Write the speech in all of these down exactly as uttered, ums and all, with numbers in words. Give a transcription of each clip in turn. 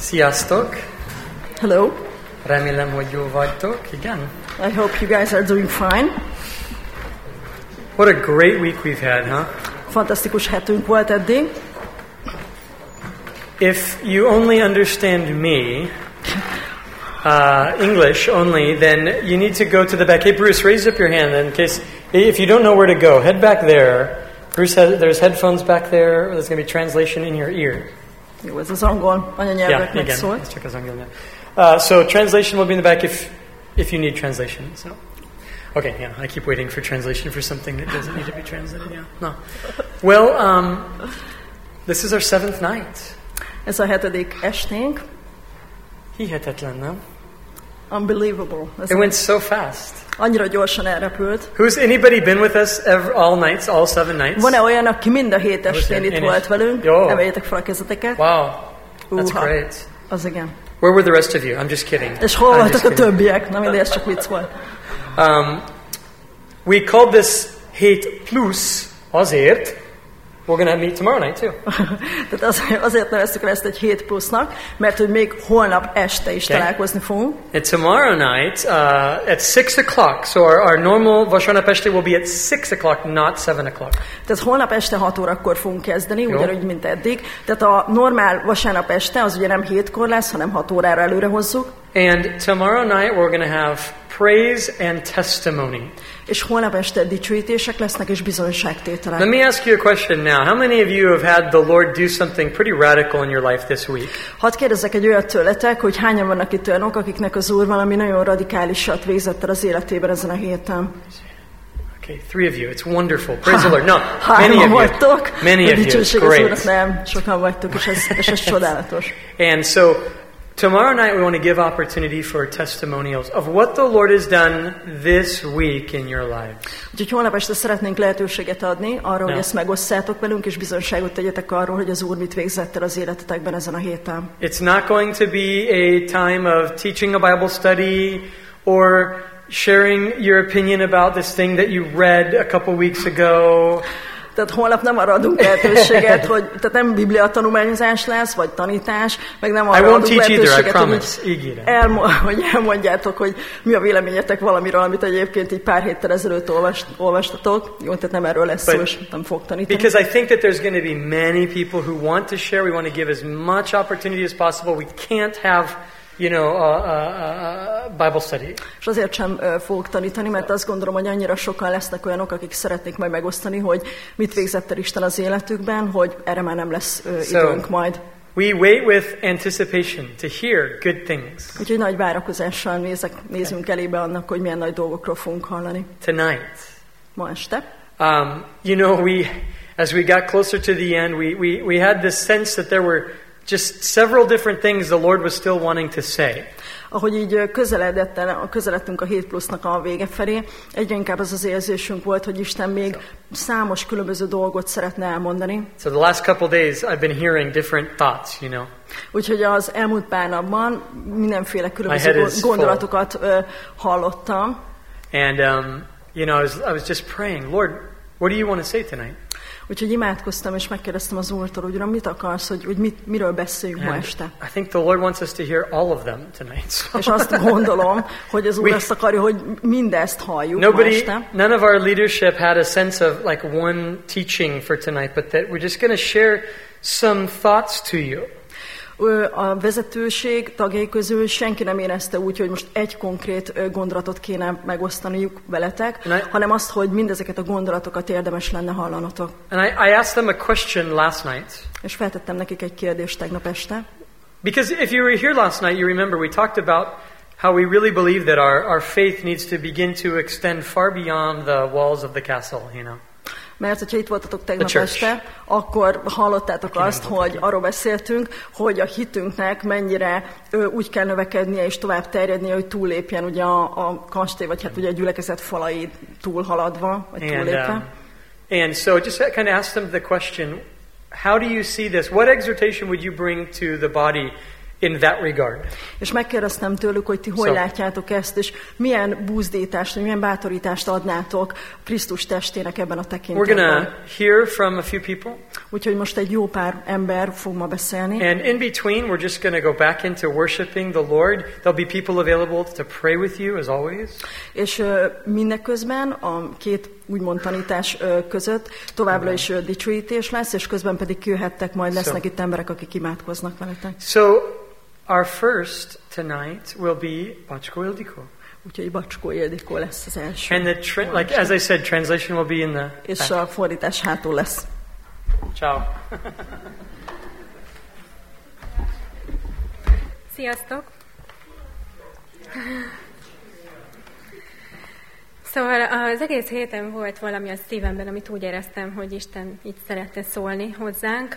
Sziasztok! Hello. Remélem, hogy jól vagytok. Igen. I hope you guys are doing fine. What a great week we've had, huh? Fantasztikus hetünk volt eddig. If you only understand me, uh, English only, then you need to go to the back. Hey, Bruce, raise up your hand in case, if you don't know where to go, head back there. Bruce, has, there's headphones back there. There's going to be translation in your ear. Jó, ez az angol anyanyelveknek yeah, igen, szól. ez csak az angol nyelv. Uh, so translation will be in the back if if you need translation. So, okay, yeah, I keep waiting for translation for something that doesn't need to be translated. Yeah, no. Well, um, this is our seventh night. Ez a hetedik esténk. Hihetetlen, nem? Unbelievable. Ez It went so fast. Annyira gyorsan elrepült. Who's anybody been with us ever, all nights, all seven nights? Van-e olyan, aki mind a hét estén itt volt velünk? Jó. Emeljétek fel a kezeteket. Wow, that's Uha. great. Az igen. Where were the rest of you? I'm just kidding. És hol I'm voltak just a kidding. többiek? Na mindegy, ez csak vicc volt. Um, we called this hét plus azért. We're going to meet tomorrow night too. Tehát azért, azért neveztük el ezt egy hét plusznak, mert hogy még holnap este is Okay. találkozni fogunk. And tomorrow night uh, at six o'clock. So our, our normal Vasárnap este will be at six o'clock, not seven o'clock. Tehát holnap este hat órakor fogunk kezdeni, Jó. ugyanúgy, mint eddig. Tehát a normál vasárnap este az ugye nem hétkor lesz, hanem hat órára előre hozzuk. And tomorrow night we're going to have praise and testimony. És holnap este dicsőítések lesznek, és bizonyságtételek. Let me ask you a question now. How many of you have had the Lord do something pretty radical in your life this week? Hadd kérdezzek egy olyat tőletek, hogy hányan vannak itt olyanok, akiknek az Úr valami nagyon radikálisat végzett el az életében ezen a héten. Okay, three of you. It's wonderful. Praise the Lord. No, many Hárman of you. vagytok. Many of you. It's Dicsőség az Úrnak, great. nem, sokan vagytok, és ez, és ez csodálatos. And so tomorrow night we want to give opportunity for testimonials of what the Lord has done this week in your lives. Úgyhogy holnap este szeretnénk lehetőséget adni arra, hogy Ja. ezt megosszátok velünk, és bizonyságot tegyetek arról, hogy az Úr mit végzett el az életetekben ezen a héten. It's not going to be a time of teaching a Bible study or sharing your opinion about this thing that you read a couple weeks ago. Tehát holnap nem arra adunk lehetőséget, hogy tehát nem biblia tanulmányozás lesz, vagy tanítás, meg nem I arra won't adunk teach either, I lehetőséget, hogy, promise. Ígérem. elmo- hogy elmondjátok, hogy mi a véleményetek valamiről, amit egyébként így pár héttel ezelőtt olvast, olvastatok. Jó, tehát nem erről lesz szó, But- és nem fog tanítani. Because I think that there's going to be many people who want to share. We want to give as much opportunity as possible. We can't have, you know, a, a, a Bible study. És azért sem ö, fogok tanítani, mert azt gondolom, hogy annyira sokan lesznek olyanok, akik szeretnék majd megosztani, hogy mit végzett el Isten az életükben, hogy erre már nem lesz ö, So- időnk majd. We wait with anticipation to hear good things Úgyhogy nagy várakozással nézek, nézünk elébe annak, hogy milyen nagy dolgokról fogunk hallani tonight. ma este. Um, you know, we, as we got closer to the end, we, we, we had this sense that there were just several different things the Lord was still wanting to say. Ahogy így közeledett el, közeledtünk a hét plusznak a vége felé, egyre inkább az az érzésünk volt, hogy Isten még számos különböző dolgot szeretne elmondani. So the last couple days, I've been hearing different thoughts, you know. Úgyhogy az elmúlt pár napban mindenféle különböző My head is gondolatokat ö, hallottam. And, um, you know, I was, I was just praying, Lord, what do you want to say tonight? Úgyhogy imádkoztam, és megkérdeztem az Úrtól, hogy Uram, mit akarsz, hogy, hogy mit, miről beszéljünk ma And este. I think the Lord wants us to hear all of them tonight. So És azt gondolom, hogy az Úr We- azt akarja, hogy mindezt halljuk ma Nobody, este. none of our leadership had a sense of like one teaching for tonight, but that we're just going to share some thoughts to you. Ö, A vezetőség tagjai közül senki nem érezte úgy, hogy most egy konkrét ö, gondolatot kéne megosztaniuk veletek, And I- hanem azt, hogy mindezeket a gondolatokat érdemes lenne hallanotok. And I, I asked them a question last night. És feltettem nekik egy kérdést tegnap este. Because if you were here last night, you remember we talked about how we really believe that our, our faith needs to begin to extend far beyond the walls of the castle, you know. Mert hogyha itt voltatok tegnap The church. este, akkor hallottátok nem azt, volt hogy itt. arról beszéltünk, hogy a hitünknek mennyire ö, úgy kell növekednie és tovább terjednie, hogy túllépjen ugye a, a kastély, vagy hát ugye a gyülekezet falai túlhaladva, vagy And, túllépve. um, and so just kind of asked them the question, how do you see this? What exhortation would you bring to the body in that regard. És megkérdeztem tőlük, hogy ti hogy So- látjátok ezt, és milyen buzdítást, milyen bátorítást adnátok Krisztus testének ebben a We're tekintetben. going to hear from a few people, Úgyhogy most egy jó pár ember fog ma beszélni. and in between, we're just going to go back into worshiping the Lord. There'll be people available to pray with you, as always. És ö, mindeközben a két úgymond tanítás ö, között továbbra is ö, dicsőítés lesz, és közben pedig jöhettek, majd lesznek So- itt emberek, akik imádkoznak veletek. So, our first tonight will be Bacsko Ildikó. Úgyhogy Bacskó Ildikó lesz az első. And the tra- like as I said, translation will be in the És back. a fordítás hátul lesz. Ciao. Sziasztok! Szóval az egész héten volt valami a szívemben, amit úgy éreztem, hogy Isten így szeretne szólni hozzánk.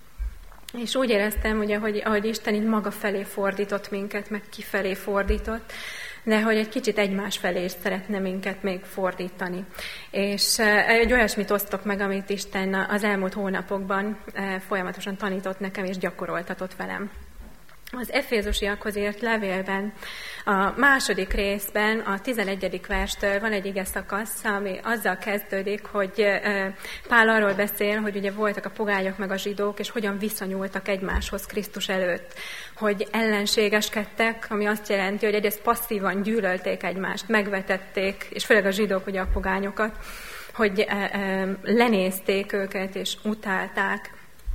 És úgy éreztem, hogy ahogy, ahogy Isten így maga felé fordított minket, meg kifelé fordított, de hogy egy kicsit egymás felé is szeretne minket még fordítani. És egy olyasmit osztok meg, amit Isten az elmúlt hónapokban folyamatosan tanított nekem és gyakoroltatott velem. Az Efézusiakhoz írt levélben, a második részben, a tizenegyedik verstől van egy ige szakasz, ami azzal kezdődik, hogy Pál arról beszél, hogy ugye voltak a pogányok meg a zsidók, és hogyan viszonyultak egymáshoz Krisztus előtt. Hogy ellenségeskedtek, ami azt jelenti, hogy egyrészt passzívan gyűlölték egymást, megvetették, és főleg a zsidók ugye a pogányokat, hogy lenézték őket és utálták,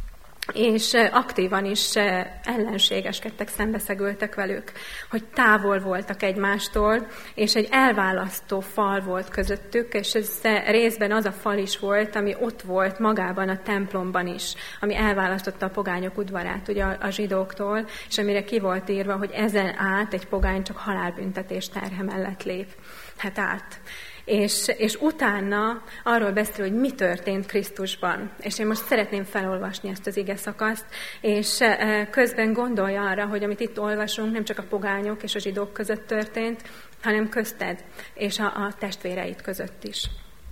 és aktívan is ellenségeskedtek, szembeszegültek velük, hogy távol voltak egymástól, és egy elválasztó fal volt közöttük, és ez részben az a fal is volt, ami ott volt magában a templomban is, ami elválasztotta a pogányok udvarát ugye a, a zsidóktól, és amire ki volt írva, hogy ezen át egy pogány csak halálbüntetés terhe mellett lép. Hát át. És, és utána arról beszél, hogy mi történt Krisztusban. És én most szeretném felolvasni ezt az ige szakaszt, és közben gondolja arra, hogy amit itt olvasunk, nem csak a pogányok és a zsidók között történt, hanem közted és a, a testvéreid között is.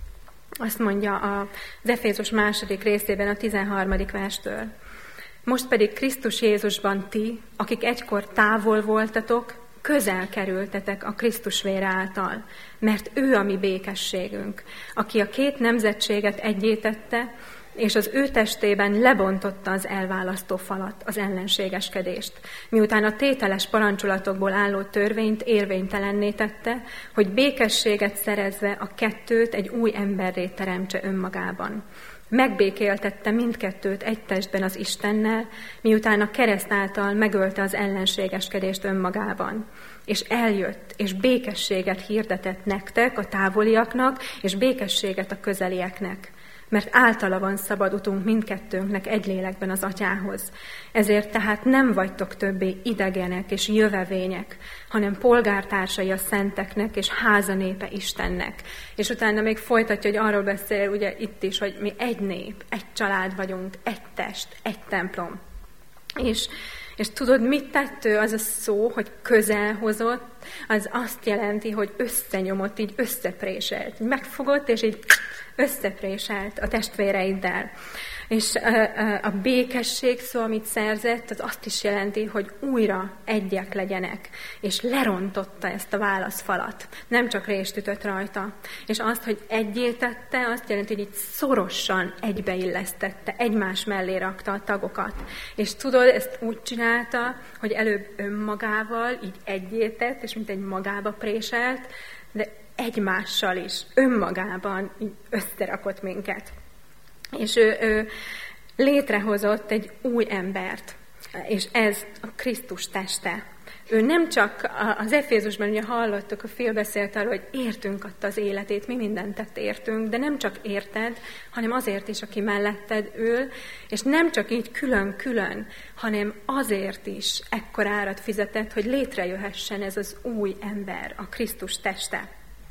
Azt mondja az Efézus második részében a tizenharmadik verstől. Most pedig Krisztus Jézusban ti, akik egykor távol voltatok, közel kerültetek a Krisztus vére által, mert ő a mi békességünk, aki a két nemzetséget egyé tette, és az ő testében lebontotta az elválasztó falat, az ellenségeskedést, miután a tételes parancsolatokból álló törvényt érvénytelenné tette, hogy békességet szerezve a kettőt egy új emberré teremtse önmagában. Megbékéltette mindkettőt egy testben az Istennel, miután a kereszt által megölte az ellenségeskedést önmagában. És eljött, és békességet hirdetett nektek, a távoliaknak, és békességet a közelieknek. Mert általa van szabad utunk mindkettőnknek egy lélekben az Atyához. Ezért tehát nem vagytok többé idegenek és jövevények, hanem polgártársai a szenteknek és házanépe Istennek. És utána még folytatja, hogy arról beszél ugye itt is, hogy mi egy nép, egy család vagyunk, egy test, egy templom. És, és tudod, mit tett ő az a szó, hogy közel hozott, az azt jelenti, hogy összenyomott, így összepréselt. Megfogott, és így összepréselt a testvéreiddel. És a békesség szó, amit szerzett, az azt is jelenti, hogy újra egyek legyenek. És lerontotta ezt a válaszfalat. Nem csak rést ütött rajta. És azt, hogy egyé tette, azt jelenti, hogy így szorosan egybeillesztette, egymás mellé rakta a tagokat. És tudod, ezt úgy csinálta, hogy előbb önmagával így egyé tett, és mint egy magába préselt, de egymással is, önmagában így összerakott minket. És ő, ő létrehozott egy új embert, és ez a Krisztus teste. Ő nem csak az Efézusban, ugye hallottuk, a Phil beszélt arról, hogy értünk adta az életét, mi mindent tett értünk, de nem csak érted, hanem azért is, aki melletted ül, és nem csak így külön-külön, hanem azért is ekkor árat fizetett, hogy létrejöhessen ez az új ember, a Krisztus teste.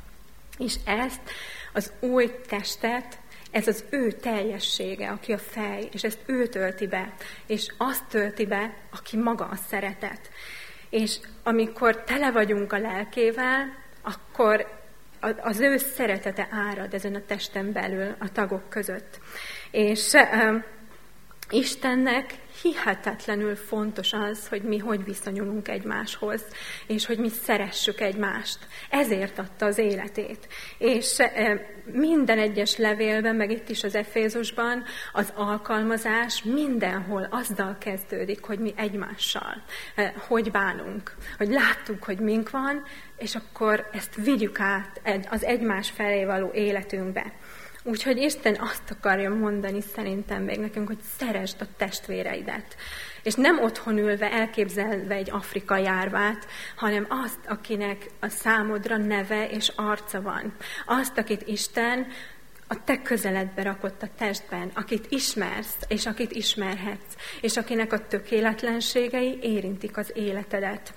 És ezt, az új testet, ez az ő teljessége, aki a fej, és ezt ő tölti be, és azt tölti be, aki maga a szeretet. És amikor tele vagyunk a lelkével, akkor az ő szeretete árad ezen a testen belül, a tagok között. És Istennek hihetetlenül fontos az, hogy mi hogy viszonyulunk egymáshoz, és hogy mi szeressük egymást. Ezért adta az életét. És minden egyes levélben, meg itt is az Efézusban az alkalmazás mindenhol azzal kezdődik, hogy mi egymással hogy bánunk, hogy láttuk, hogy mink van, és akkor ezt vigyük át az egymás felé való életünkbe. Úgyhogy Isten azt akarja mondani szerintem még nekünk, hogy szeresd a testvéreidet. És nem otthon ülve, elképzelve egy afrikai árvát, hanem azt, akinek a számodra neve és arca van. Azt, akit Isten a te közeledbe rakott a testben, akit ismersz, és akit ismerhetsz, és akinek a tökéletlenségei érintik az életedet.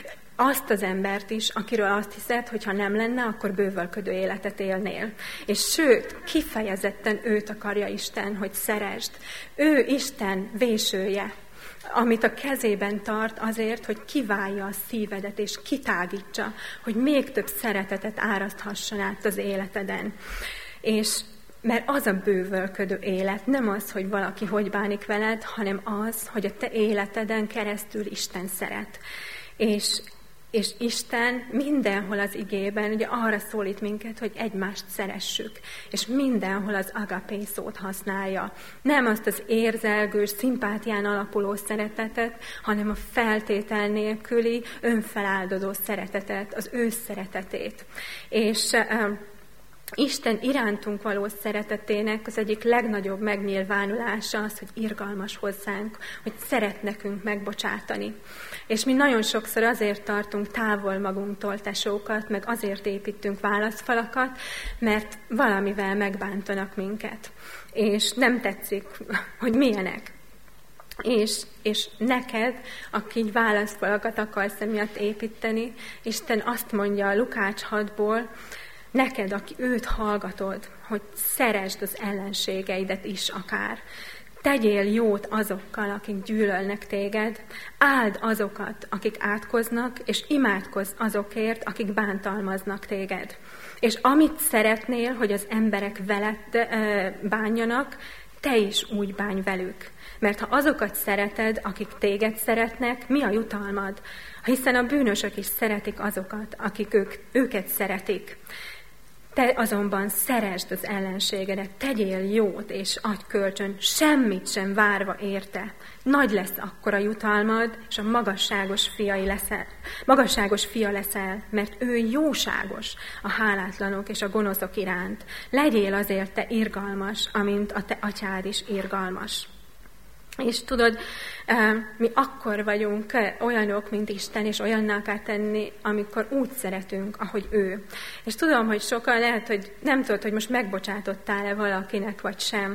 Azt az embert is, akiről azt hiszed, hogy ha nem lenne, akkor bővölködő életet élnél. És sőt, kifejezetten őt akarja Isten, hogy szeresd. Ő Isten vésője, amit a kezében tart azért, hogy kiválja a szívedet, és kitágítsa, hogy még több szeretetet áraszthasson át az életeden. És mert az a bővölködő élet nem az, hogy valaki hogy bánik veled, hanem az, hogy a te életeden keresztül Isten szeret. És És Isten mindenhol az igében ugye arra szólít minket, hogy egymást szeressük, és mindenhol az agapé szót használja. Nem azt az érzelgős, szimpátián alapuló szeretetet, hanem a feltétel nélküli, önfeláldozó szeretetet, az ő szeretetét. És uh, Isten irántunk való szeretetének az egyik legnagyobb megnyilvánulása az, hogy irgalmas hozzánk, hogy szeret nekünk megbocsátani. És mi nagyon sokszor azért tartunk távol magunktól tesókat, meg azért építünk válaszfalakat, mert valamivel megbántanak minket. És nem tetszik, hogy milyenek. És, és neked, aki így válaszfalakat akarsz emiatt építeni, Isten azt mondja a Lukács hatból, neked, aki őt hallgatod, hogy szeresd az ellenségeidet is akár. Tegyél jót azokkal, akik gyűlölnek téged, áld azokat, akik átkoznak, és imádkozz azokért, akik bántalmaznak téged. És amit szeretnél, hogy az emberek veled bánjanak, te is úgy bánj velük. Mert ha azokat szereted, akik téged szeretnek, mi a jutalmad? Hiszen a bűnösök is szeretik azokat, akik ők, őket szeretik. Te azonban szeresd az ellenségedet, tegyél jót és adj kölcsön, semmit sem várva érte. Nagy lesz akkor a jutalmad, és a magasságos, fiai leszel, magasságos fia leszel, mert ő jóságos a hálátlanok és a gonoszok iránt. Legyél azért te irgalmas, amint a te atyád is irgalmas. És tudod, mi akkor vagyunk olyanok, mint Isten, és olyanná kell tenni, amikor úgy szeretünk, ahogy ő. És tudom, hogy sokan lehet, hogy nem tudod, hogy most megbocsátottál-e valakinek, vagy sem.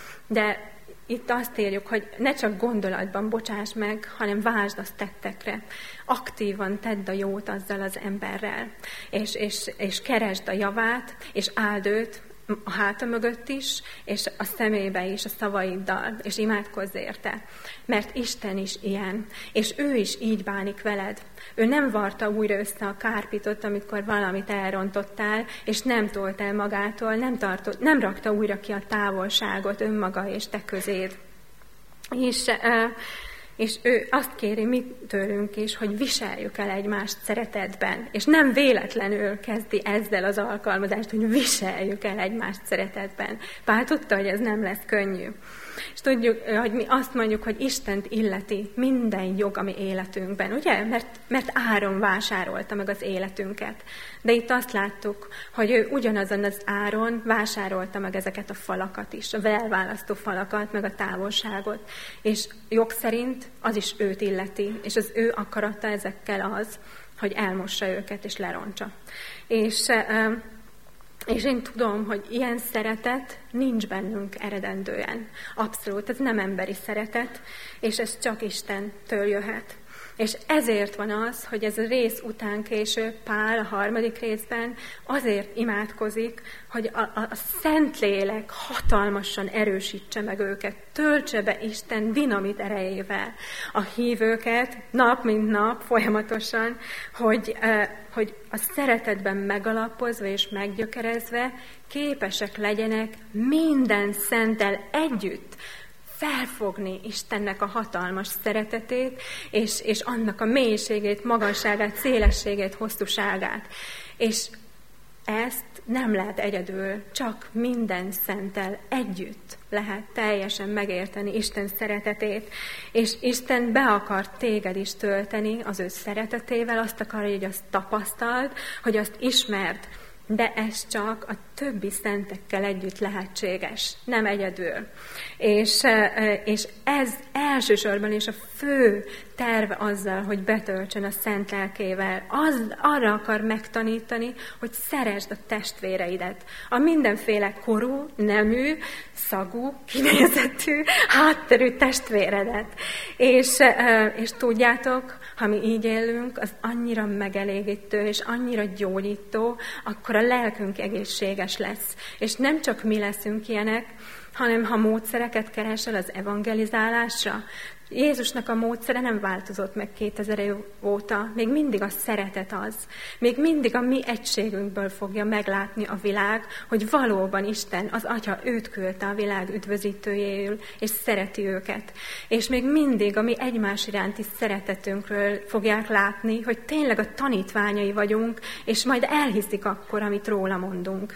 De itt azt írjuk, hogy ne csak gondolatban bocsáss meg, hanem váltsd azt tettekre. Aktívan tedd a jót azzal az emberrel, és, és, és keresd a javát, és áld őt, a háta mögött is, és a szemébe is, a szavaiddal, és imádkozz érte. Mert Isten is ilyen, és ő is így bánik veled. Ő nem varta újra össze a kárpitot, amikor valamit elrontottál, és nem tolt el magától, nem, tartott, nem rakta újra ki a távolságot önmaga és te közéd. És... Uh, És ő azt kéri mi tőlünk is, hogy viseljük el egymást szeretetben. És nem véletlenül kezdi ezzel az alkalmazást, hogy viseljük el egymást szeretetben. Pál tudta, hogy ez nem lesz könnyű. És tudjuk, hogy mi azt mondjuk, hogy Istent illeti minden jog a mi életünkben, ugye? Mert, mert áron vásárolta meg az életünket. De itt azt láttuk, hogy ő ugyanazon az áron vásárolta meg ezeket a falakat is, a elválasztó falakat, meg a távolságot. És jog szerint az is őt illeti, és az ő akarata ezekkel az, hogy elmossa őket és lerontsa. És... És én tudom, hogy ilyen szeretet nincs bennünk eredendően. Abszolút, ez nem emberi szeretet, és ez csak Istentől jöhet. És ezért van az, hogy ez a rész után később Pál a harmadik részben azért imádkozik, hogy a, a, a Szentlélek hatalmasan erősítse meg őket, töltse be Isten dinamit erejével a hívőket nap mint nap folyamatosan, hogy, eh, hogy a szeretetben megalapozva és meggyökerezve képesek legyenek minden szenttel együtt felfogni Istennek a hatalmas szeretetét, és, és annak a mélységét, magasságát, szélességét, hosszúságát. És ezt nem lehet egyedül, csak minden szenttel együtt lehet teljesen megérteni Isten szeretetét, és Isten be akar téged is tölteni az ő szeretetével, azt akarja, hogy azt tapasztald, hogy azt ismerd, de ez csak a többi szentekkel együtt lehetséges, nem egyedül. És, és ez elsősorban is a fő terve azzal, hogy betöltsön a szent lelkével. Az, arra akar megtanítani, hogy szeresd a testvéreidet. A mindenféle korú, nemű, szagú, kinézetű, hátterű testvéredet. És, és tudjátok, ha mi így élünk, az annyira megelégítő és annyira gyógyító, akkor a lelkünk egészséges lesz. És nem csak mi leszünk ilyenek, hanem ha módszereket keresel az evangelizálásra, Jézusnak a módszere nem változott meg kétezer év óta, még mindig a szeretet az. Még mindig a mi egységünkből fogja meglátni a világ, hogy valóban Isten, az Atya őt küldte a világ üdvözítőjéül, és szereti őket. És még mindig a mi egymás iránti szeretetünkről fogják látni, hogy tényleg a tanítványai vagyunk, és majd elhiszik akkor, amit róla mondunk.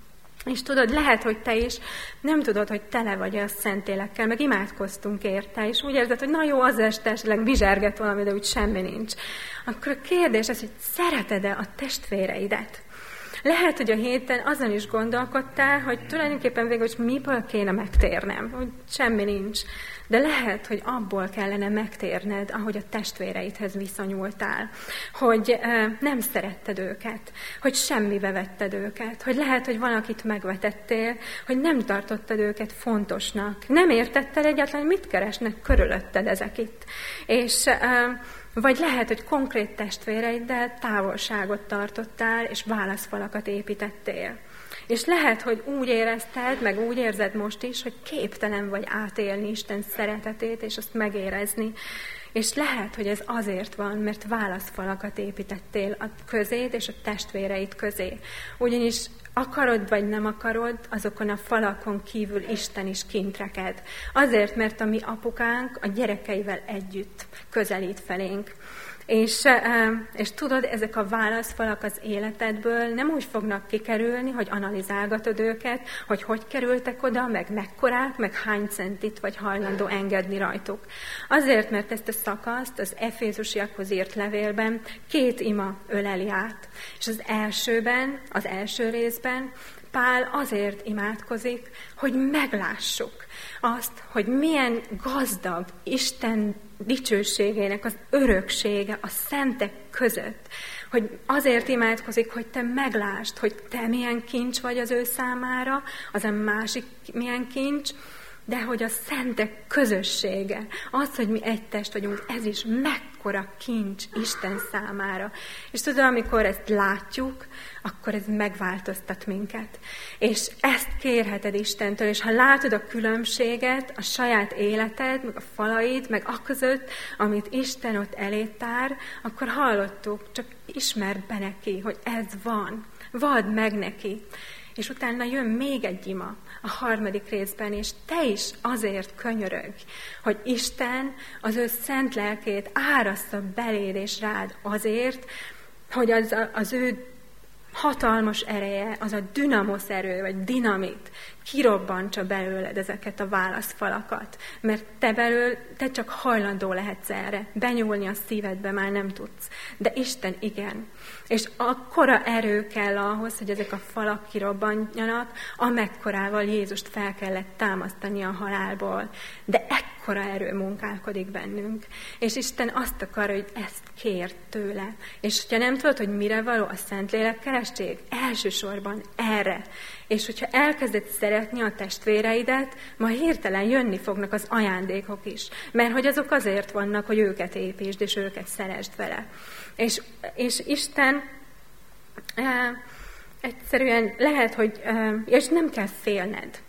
És tudod, lehet, hogy te is nem tudod, hogy tele vagy a Szentlélekkel, meg imádkoztunk érte, és úgy érzed, hogy na jó, az este esetleg bizserget valami, de úgy semmi nincs. Akkor a kérdés az, hogy szereted-e a testvéreidet? Lehet, hogy a héten azon is gondolkodtál, hogy tulajdonképpen végül is miből kéne megtérnem, hogy semmi nincs. De lehet, hogy abból kellene megtérned, ahogy a testvéreidhez viszonyultál, hogy e, nem szeretted őket, hogy semmibe vetted őket, hogy lehet, hogy van, akit megvetettél, hogy nem tartottad őket fontosnak, nem értetted egyáltalán, mit keresnek körülötted ezek itt. És... E, Vagy lehet, hogy konkrét testvéreiddel távolságot tartottál, és válaszfalakat építettél. És lehet, hogy úgy érezted, meg úgy érzed most is, hogy képtelen vagy átélni Isten szeretetét, és azt megérezni. És lehet, hogy ez azért van, mert válaszfalakat építettél a közéd és a testvéreid közé. Ugyanis akarod vagy nem akarod, azokon a falakon kívül Isten is kint reked. Azért, mert a mi apukánk a gyerekeivel együtt közelít felénk. És, és tudod, ezek a válaszfalak az életedből nem úgy fognak kikerülni, hogy analizálgatod őket, hogy hogy kerültek oda, meg mekkorák, meg hány centit vagy hajlandó engedni rajtuk. Azért, mert ezt a szakaszt az Efézusiakhoz írt levélben két ima öleli át. És az elsőben, az első részben Pál azért imádkozik, hogy meglássuk azt, hogy milyen gazdag Isten dicsőségének az öröksége a szentek között. Hogy azért imádkozik, hogy te meglásd, hogy te milyen kincs vagy az ő számára, az a másik milyen kincs, de hogy a szentek közössége, az, hogy mi egy test vagyunk, ez is mekkora kincs Isten számára. És tudod, amikor ezt látjuk, akkor ez megváltoztat minket. És ezt kérheted Istentől, és ha látod a különbséget, a saját életed, meg a falaid, meg a között, amit Isten ott elé tár, akkor hallottuk, csak ismerd be neki, hogy ez van. Vadd meg neki. És utána jön még egy ima, a harmadik részben, és te is azért könyörögj, hogy Isten az ő szent lelkét árassza beléd és rád azért, hogy az, az ő hatalmas ereje, az a dinamosz erő, vagy dinamit kirobbantsa belőled ezeket a válaszfalakat. Mert te belőle, te csak hajlandó lehetsz erre. Benyúlni a szívedbe már nem tudsz. De Isten igen. És akkora erő kell ahhoz, hogy ezek a falak kirobbantjanak, amekkorával Jézust fel kellett támasztani a halálból. De ekkora erő munkálkodik bennünk. És Isten azt akar, hogy ezt kér tőle. És hogyha nem tudod, hogy mire való a Szentlélek keresztség, elsősorban erre. És hogyha elkezded szeretni a testvéreidet, majd hirtelen jönni fognak az ajándékok is. Mert hogy azok azért vannak, hogy őket építsd, és őket szeresd vele. És, és Isten e, egyszerűen lehet, hogy, e, és nem kell félned.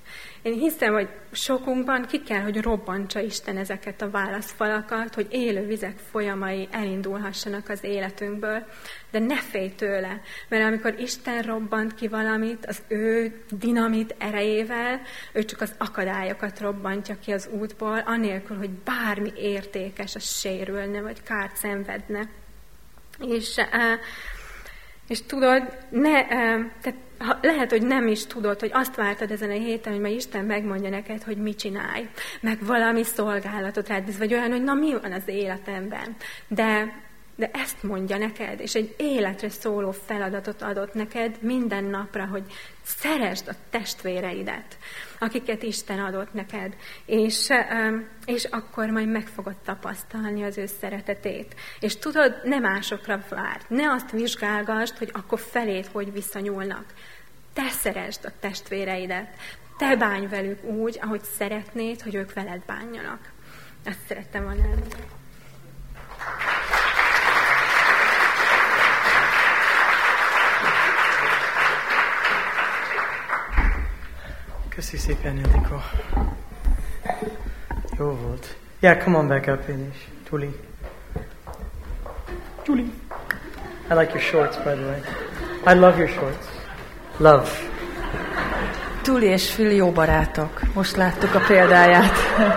Én hiszem, hogy sokunkban ki kell, hogy robbantsa Isten ezeket a válaszfalakat, hogy élő vizek folyamai elindulhassanak az életünkből, de ne félj tőle, mert amikor Isten robbant ki valamit, az ő dinamit erejével, ő csak az akadályokat robbantja ki az útból, anélkül, hogy bármi értékes, az sérülne, vagy kárt szenvedne. És, és tudod, ne, tehát ha, lehet, hogy nem is tudod, hogy azt vártad ezen a héten, hogy majd Isten megmondja neked, hogy mit csinálj, meg valami szolgálatot rád, vagy olyan, hogy na mi van az életemben. De, de ezt mondja neked, és egy életre szóló feladatot adott neked minden napra, hogy szeresd a testvéreidet, akiket Isten adott neked, és, és akkor majd meg fogod tapasztalni az ő szeretetét. És tudod, ne másokra várt, ne azt vizsgálgasd, hogy akkor feléd hogy viszonyulnak. Te szeresd a testvéreidet, te bánj velük úgy, ahogy szeretnéd, hogy ők veled bánjanak. Ezt szerettem volna elmondani. Köszi szépen, Ildikó. Jó volt. Yeah, come on back up, Ilish. Julie. Julie. I like your shorts, by the way. I love your shorts. Love. Tuli és Phil jó barátok. Most láttuk a példáját.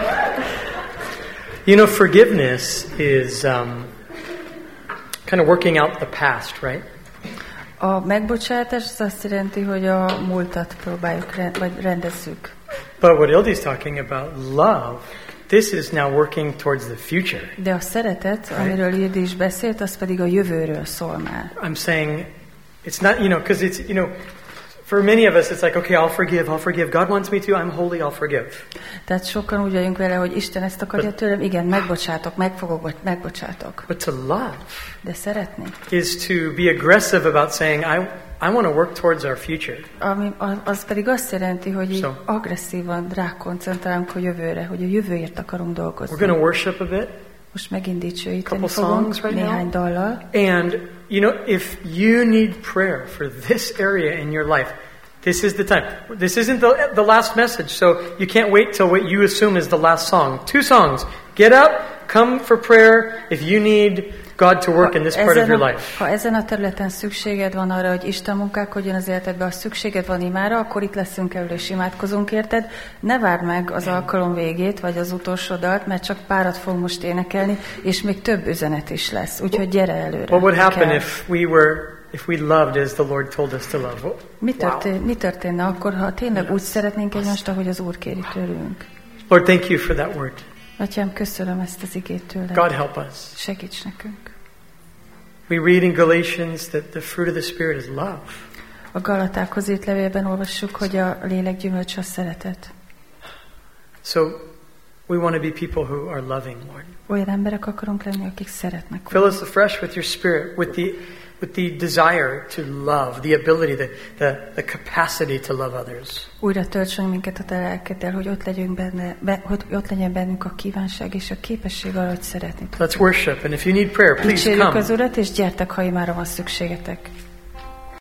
You know, forgiveness is um, kind of working out the past, right? A megbocsátás az azt jelenti, hogy a múltat próbáljuk, rend, vagy rendezzük. But what Ildi's talking about, love, this is now working towards the future. De a szeretet, right? Amiről Ildi is beszélt, az pedig a jövőről szól már. I'm saying, it's not, you know, because it's, you know, for many of us, it's like, okay, I'll forgive, I'll forgive. God wants me to, I'm holy, I'll forgive. Tehát sokan úgy vagyunk vele, hogy Isten ezt akarja tőlem, igen, megbocsátok, megfogok, vagy megbocsátok. But to love De szeretni is to be aggressive about saying, I, I want to work towards our future. Ami, az pedig azt jelenti, hogy így So, agresszívan rákoncentrálunk a jövőre, hogy a jövőért akarunk dolgozni. We're going to worship a bit. Most megint dicsőíteni Couple fogunk songs right néhány now. dallal. And, you know, if you need prayer for this area in your life, this is the time. This isn't the, the last message, so you can't wait till what you assume is the last song. Two songs. Get up, come for prayer if you need God to work in this part of your life. Ha ezen a területen szükséged van arra, hogy Isten munkálkodjon az életedben, ha szükséged van imára, akkor itt leszünk elő és imádkozunk érted. Ne várd meg az alkalom végét, vagy az utolsó dalt, mert csak párat fog most énekelni, és még több üzenet is lesz. Úgyhogy gyere előre. What would happen if we were If we loved as the Lord told us to love? Mi, történ- mi történne akkor, ha tényleg úgy szeretnénk egymást, ahogy az Úr kéri tőlünk? Lord, thank you for that word. Atyám, köszönöm ezt az igét tőled. God help us. Segíts nekünk. We read in Galatians that the fruit of the Spirit is love. A Galatákhoz írt levélben olvassuk, hogy a lélek gyümölcse a szeretet. So we want to be people who are loving, Lord. Olyan emberek akarunk lenni, akik szeretnek. Fill us afresh with your Spirit, with the with the desire to love, the ability, the, the, the capacity to love others. Újra tölts meg minket a te lelkeddel, hogy ott legyünk benne, be, hogy ott legyen bennünk a kívánság és a képesség arra, hogy szeretni tudjuk. Let's worship, and if you need prayer, please Dicsérjük come. az Urat, és gyertek, ha imára van szükségetek.